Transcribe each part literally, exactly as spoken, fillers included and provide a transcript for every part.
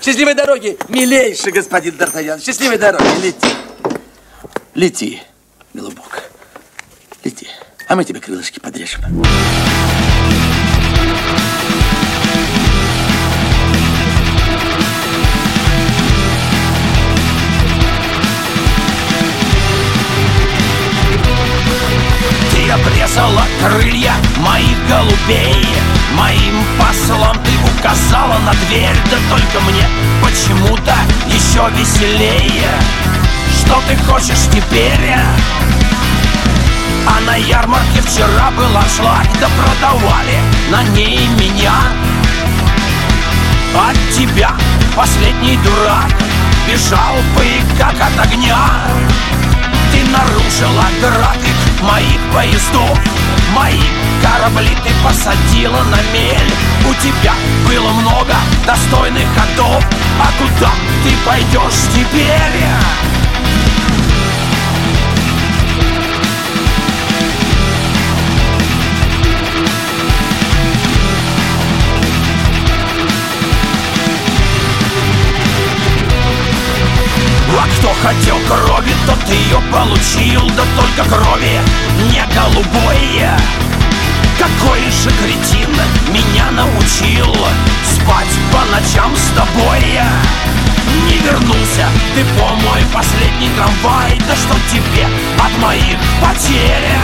Счастливой дороги, милейший господин Д'Артаньян. Счастливой дороги, лети. Лети, голубок, лети. А мы тебе крылышки подрежем. Ты обрезала крылья моих голубей, моим послам ты указала на дверь. Да только мне почему-то еще веселее. Что ты хочешь теперь? А на ярмарке вчера был аншлаг, да продавали на ней меня. От тебя, последний дурак, бежал бы как от огня. Ты нарушила график моих поездов, мои корабли ты посадила на мель. У тебя было много достойных ходов, а куда ты пойдешь теперь? А кто хотел крови, тот ее получил. Да только крови не голубой. Какой же кретин меня научил спать по ночам с тобой. Не вернулся ты по мой последний трамвай. Да что тебе от моих потерь?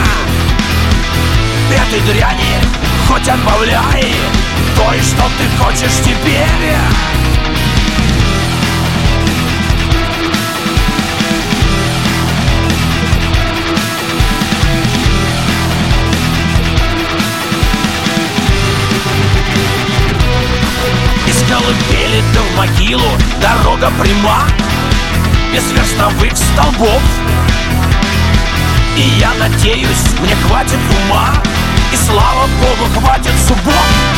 Этой дряни хоть отбавляй той, что ты хочешь теперь. Колыбели да в могилу дорога пряма, без верстовых столбов. И я надеюсь, мне хватит ума, и слава Богу, хватит зубов.